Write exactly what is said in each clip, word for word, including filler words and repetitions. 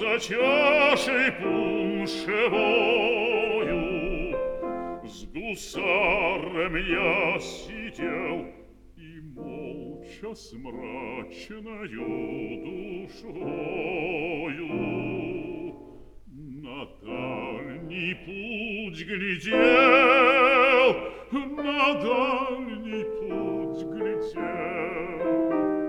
за чашей пуншевою с гусаром я сидел и молча с мрачною душою на дальний путь глядел, на дальний путь глядел.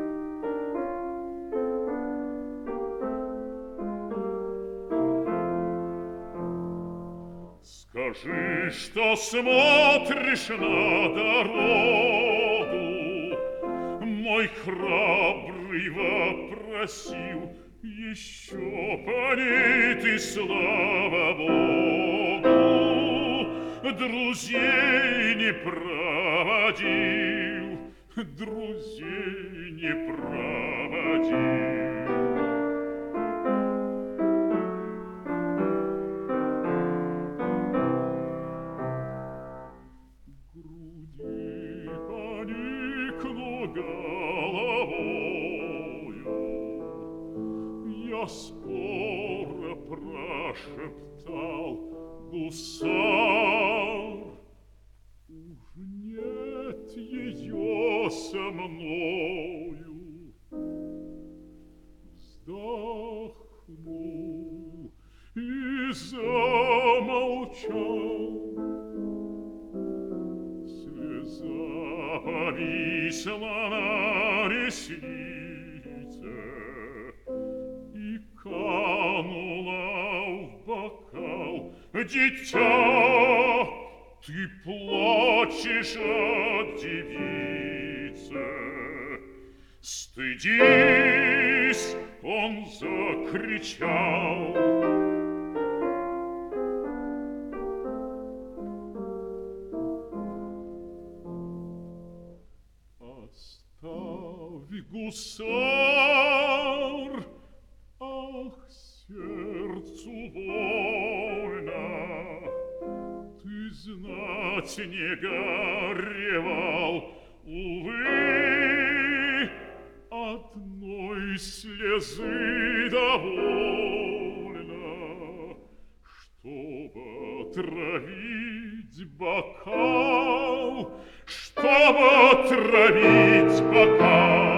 Скажи, что смотришь на дорогу, мой храбрый вопросил, еще по ней ты, слава Богу, друзей не проводил, друзей не проводил. Груди поникну головою, я скоро прошептал: гусар, уж нет ее со мною. Вздохнул и замолчал. Слеза повисла на реснице и канула в бокал. Дитя, ты плачешь от девицы. Стыдись, он закричал. Оставь, гусар, ах, сердцу больно, ты знать не горевал, увы, одной слезы довольно, чтобы отравить бокал, чтобы отравить бокал.